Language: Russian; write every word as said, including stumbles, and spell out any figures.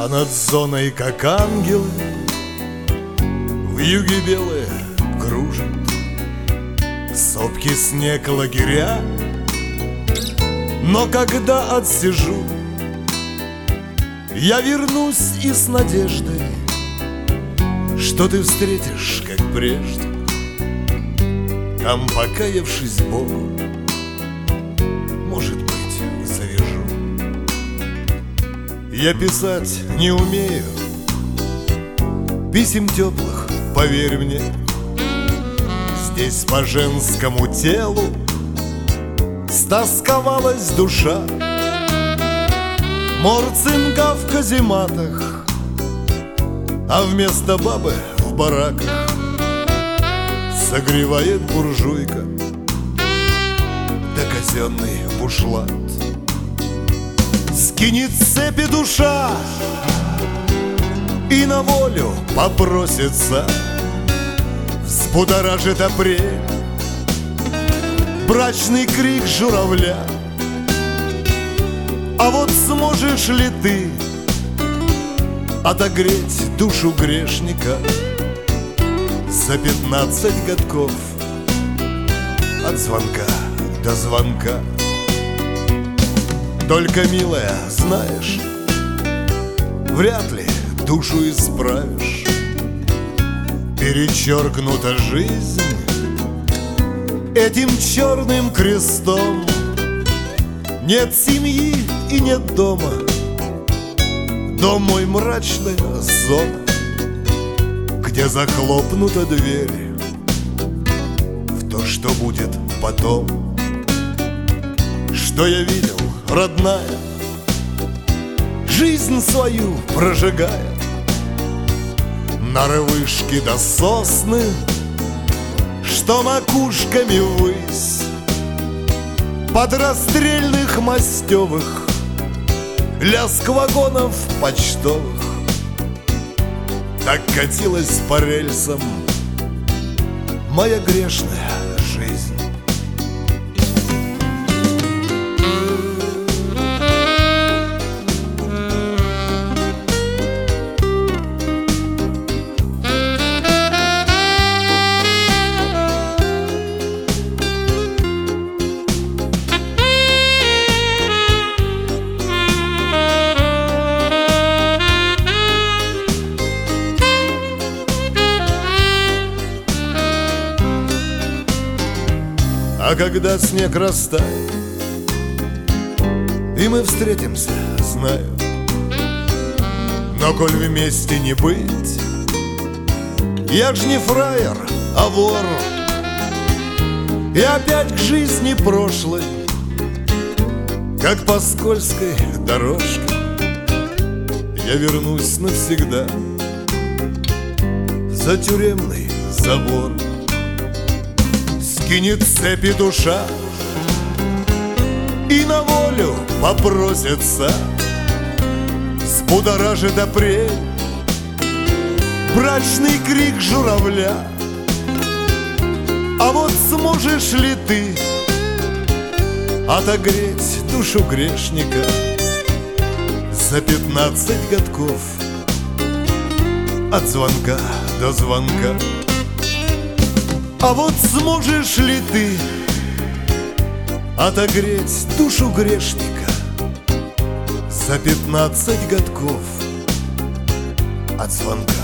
А над зоной, как ангелы, вьюги белые кружат, сопки снег лагеря. Но когда отсижу, я вернусь и с надеждой, что ты встретишь, как прежде, там, покаявшись Богу, может быть, завяжу. Я писать не умею писем теплых, поверь мне. Здесь по женскому телу стосковалась душа. Морцинка в казематах, а вместо бабы в бараках согревает буржуйка да казенный бушлат. Скинет цепи душа и на волю попросится. Взбудоражит апрель брачный крик журавля. А вот сможешь ли ты отогреть душу грешника за пятнадцать годков от звонка до звонка? Только, милая, знаешь, вряд ли душу исправишь. Перечеркнута жизнь этим черным крестом. Нет семьи и нет дома, дом мой мрачная зона, где захлопнута дверь в то, что будет потом. Что я видел, родная, жизнь свою прожигая, нарывышки до сосны, что макушками ввысь, под расстрельных мастевых лязг вагонов почтовых. Так катилась по рельсам моя грешная жизнь. А когда снег растает и мы встретимся, знаю, но коль вместе не быть, я ж не фраер, а вор. И опять к жизни прошлой, как по скользкой дорожке, я вернусь навсегда за тюремный забор. Скинет цепи душа и на волю попросится. Взбудоражит апрель брачный крик журавля. А вот сможешь ли ты отогреть душу грешника за пятнадцать годков от звонка до звонка? А вот сможешь ли ты отогреть душу грешника за пятнадцать годков от звонка